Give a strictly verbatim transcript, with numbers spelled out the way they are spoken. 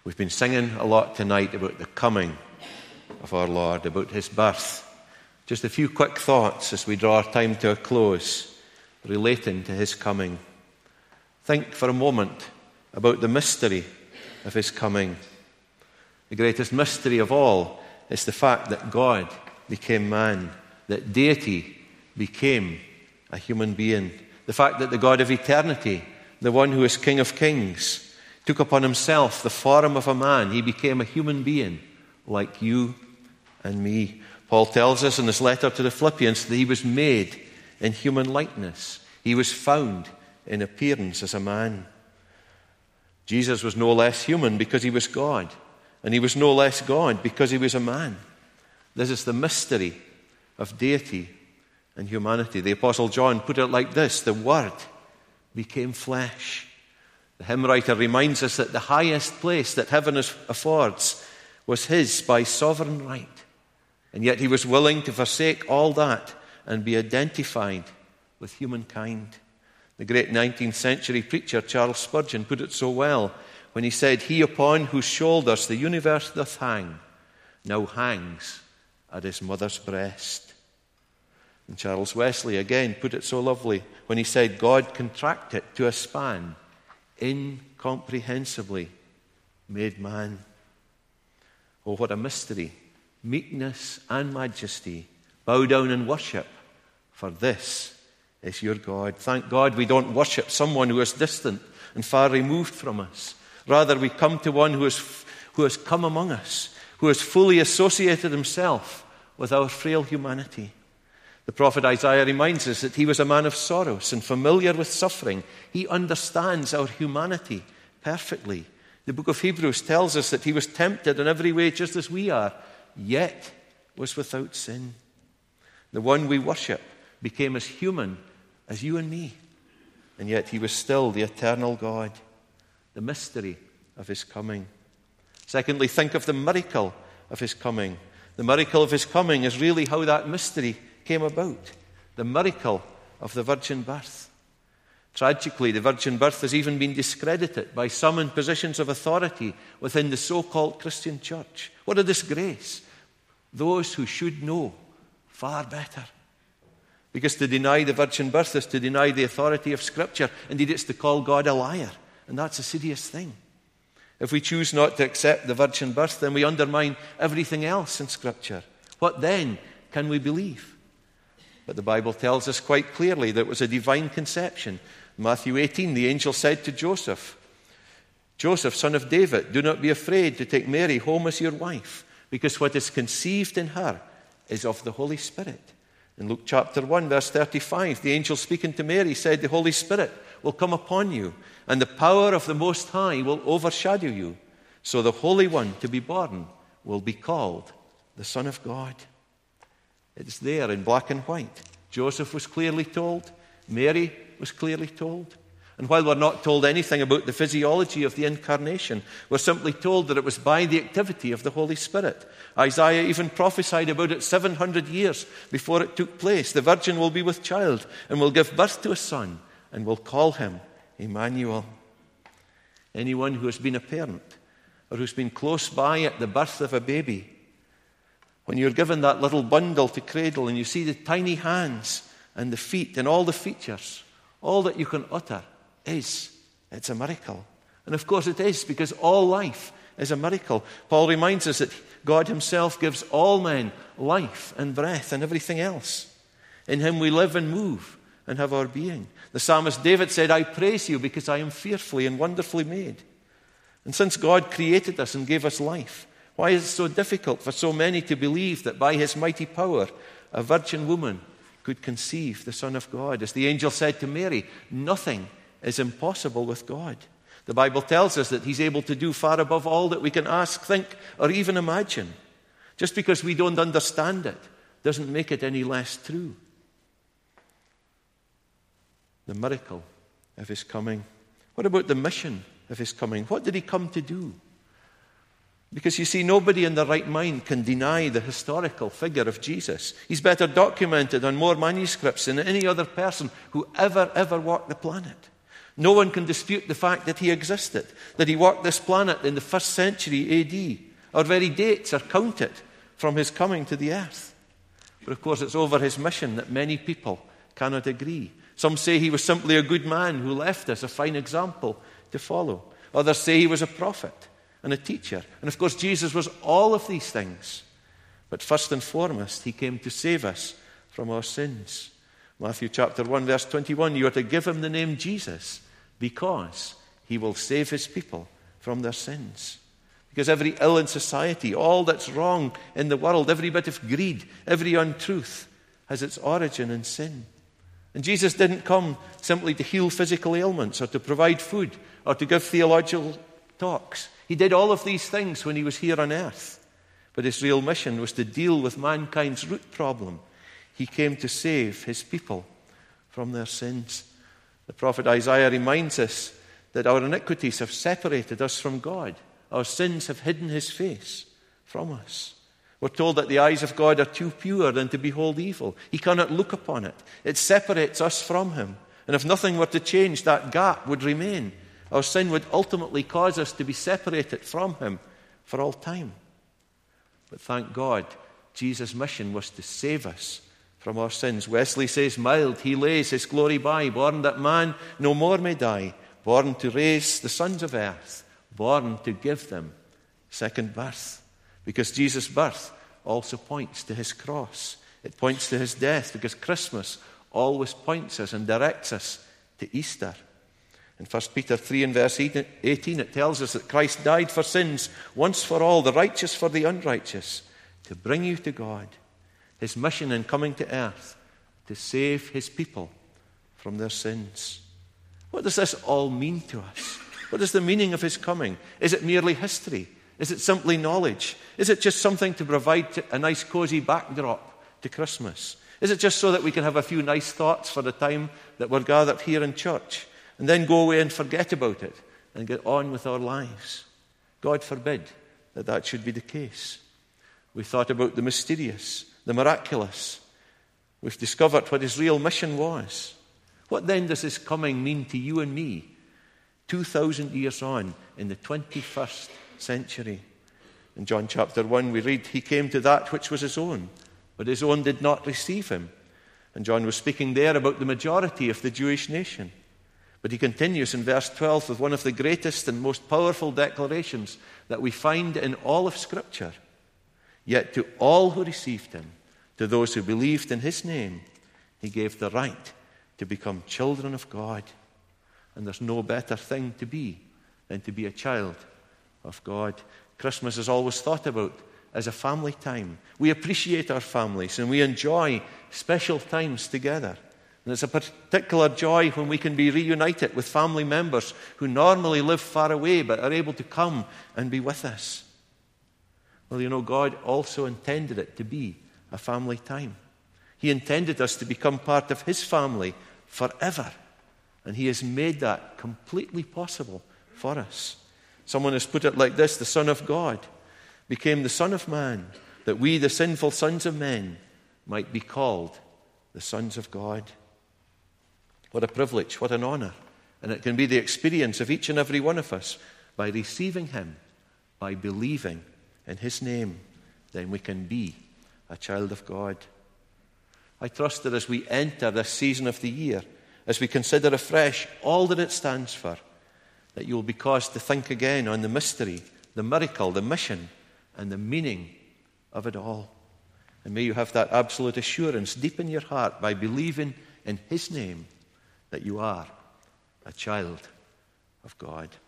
We've been singing a lot tonight about the coming of our Lord, about his birth. Just a few quick thoughts as we draw our time to a close, relating to his coming. Think for a moment about the mystery of his coming. The greatest mystery of all is the fact that God became man, that deity became a human being. The fact that the God of eternity, the one who is King of Kings, took upon himself the form of a man. He became a human being like you and me. Paul tells us in his letter to the Philippians that he was made in human likeness. He was found in appearance as a man. Jesus was no less human because he was God, and he was no less God because he was a man. This is the mystery of deity and humanity. The Apostle John put it like this: the Word became flesh. The hymn writer reminds us that the highest place that heaven affords was his by sovereign right. And yet he was willing to forsake all that and be identified with humankind. The great nineteenth century preacher Charles Spurgeon put it so well when he said, "He upon whose shoulders the universe doth hang, now hangs at his mother's breast." And Charles Wesley again put it so lovely when he said, "God contracted to a span, incomprehensibly made man." Oh, what a mystery. Meekness and majesty. Bow down and worship, for this is your God. Thank God we don't worship someone who is distant and far removed from us. Rather, we come to one who, is, who has come among us, who has fully associated himself with our frail humanity. The prophet Isaiah reminds us that he was a man of sorrows and familiar with suffering. He understands our humanity perfectly. The book of Hebrews tells us that he was tempted in every way just as we are, yet was without sin. The one we worship became as human as you and me, and yet he was still the eternal God. The mystery of his coming. Secondly, think of the miracle of his coming. The miracle of his coming is really how that mystery came about. The miracle of the virgin birth. Tragically, the virgin birth has even been discredited by some in positions of authority within the so-called Christian church. What a disgrace. Those who should know far better. Because to deny the virgin birth is to deny the authority of Scripture. Indeed, it's to call God a liar. And that's a serious thing. If we choose not to accept the virgin birth, then we undermine everything else in Scripture. What then can we believe? But the Bible tells us quite clearly that it was a divine conception. Matthew eighteen, the angel said to Joseph, "Joseph, son of David, do not be afraid to take Mary home as your wife, because what is conceived in her is of the Holy Spirit." In Luke chapter one, verse thirty-five, the angel speaking to Mary said, "The Holy Spirit will come upon you, and the power of the Most High will overshadow you. So the Holy One to be born will be called the Son of God." It's there in black and white. Joseph was clearly told. Mary was clearly told. And while we're not told anything about the physiology of the incarnation, we're simply told that it was by the activity of the Holy Spirit. Isaiah even prophesied about it seven hundred years before it took place. The virgin will be with child and will give birth to a son and will call him Emmanuel. Anyone who has been a parent or who's been close by at the birth of a baby, when you're given that little bundle to cradle and you see the tiny hands and the feet and all the features, all that you can utter is, it's a miracle. And of course it is, because all life is a miracle. Paul reminds us that God himself gives all men life and breath and everything else. In him we live and move and have our being. The psalmist David said, "I praise you because I am fearfully and wonderfully made." And since God created us and gave us life, why is it so difficult for so many to believe that by his mighty power, a virgin woman could conceive the Son of God? As the angel said to Mary, nothing is impossible with God. The Bible tells us that he's able to do far above all that we can ask, think, or even imagine. Just because we don't understand it doesn't make it any less true. The miracle of his coming. What about the mission of his coming? What did he come to do? Because you see, nobody in their right mind can deny the historical figure of Jesus. He's better documented on more manuscripts than any other person who ever, ever walked the planet. No one can dispute the fact that he existed, that he walked this planet in the first century A D. Our very dates are counted from his coming to the earth. But of course, it's over his mission that many people cannot agree. Some say he was simply a good man who left us a fine example to follow. Others say he was a prophet and a teacher. And of course, Jesus was all of these things. But first and foremost, he came to save us from our sins. Matthew chapter one, verse twenty-one, you are to give him the name Jesus because he will save his people from their sins. Because every ill in society, all that's wrong in the world, every bit of greed, every untruth has its origin in sin. And Jesus didn't come simply to heal physical ailments or to provide food or to give theological talks. He did all of these things when he was here on earth. But his real mission was to deal with mankind's root problem. He came to save his people from their sins. The prophet Isaiah reminds us that our iniquities have separated us from God. Our sins have hidden his face from us. We're told that the eyes of God are too pure than to behold evil. He cannot look upon it. It separates us from him. And if nothing were to change, that gap would remain. Our sin would ultimately cause us to be separated from him for all time. But thank God, Jesus' mission was to save us from our sins. Wesley says, mild, he lays his glory by, born that man no more may die, born to raise the sons of earth, born to give them second birth. Because Jesus' birth also points to his cross. It points to his death, because Christmas always points us and directs us to Easter. In First Peter three and verse eighteen, it tells us that Christ died for sins once for all, the righteous for the unrighteous, to bring you to God. His mission in coming to earth, to save his people from their sins. What does this all mean to us? What is the meaning of his coming? Is it merely history? Is it simply knowledge? Is it just something to provide a nice cozy backdrop to Christmas? Is it just so that we can have a few nice thoughts for the time that we're gathered here in church and then go away and forget about it and get on with our lives? God forbid that that should be the case. We've thought about the mysterious, the miraculous. We've discovered what his real mission was. What then does his coming mean to you and me two thousand years on in the twenty-first century? In John chapter one we read, he came to that which was his own, but his own did not receive him. And John was speaking there about the majority of the Jewish nation. But he continues in verse twelve with one of the greatest and most powerful declarations that we find in all of Scripture. Yet to all who received him, to those who believed in his name, he gave the right to become children of God. And there's no better thing to be than to be a child of God. Christmas is always thought about as a family time. We appreciate our families and we enjoy special times together. And it's a particular joy when we can be reunited with family members who normally live far away but are able to come and be with us. Well, you know, God also intended it to be a family time. He intended us to become part of his family forever. And he has made that completely possible for us. Someone has put it like this: the Son of God became the Son of Man, that we, the sinful sons of men, might be called the sons of God. What a privilege, what an honor. And it can be the experience of each and every one of us by receiving him, by believing in his name. Then we can be a child of God. I trust that as we enter this season of the year, as we consider afresh all that it stands for, that you'll be caused to think again on the mystery, the miracle, the mission, and the meaning of it all. And may you have that absolute assurance deep in your heart by believing in his name that you are a child of God.